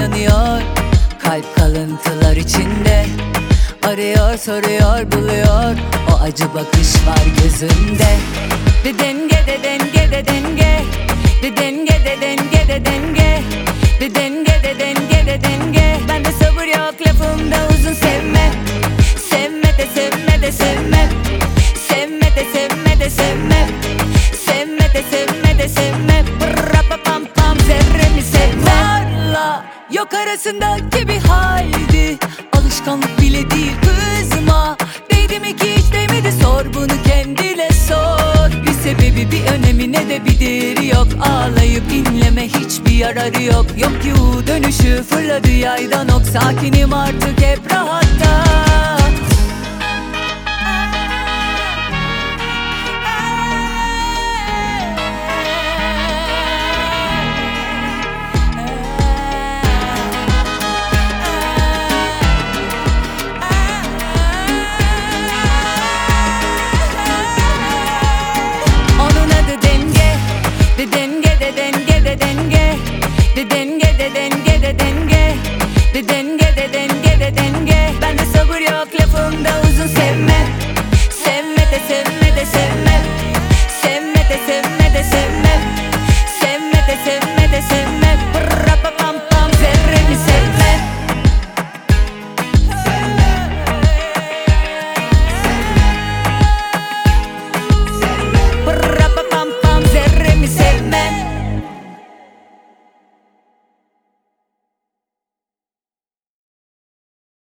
yanıyor. Kalp kalıntılar içinde, arıyor soruyor buluyor. O acı bakış var gözünde. De denge de denge de denge, de denge de denge de denge, de denge de denge de denge. Bende sabır yok lafımda uzun, sevme. Sevme de sevme de sevme. Sevme de sevme de sevme. Sevme de sevme de sevme. Brrrapa pam pam zerremi sevme. Varla yok arasındaki bir haydi, alışkanlık bile değil kızma. Değdi mi ki hiç değmedi, sor bunu kendine sor. Bir sebebi bir önemi ne de bir değeri yok. Ağlayıp inleme hiçbir yararı yok. Yok ki U dönüşü fırladı yaydan ok. Sakinim artık hep rahat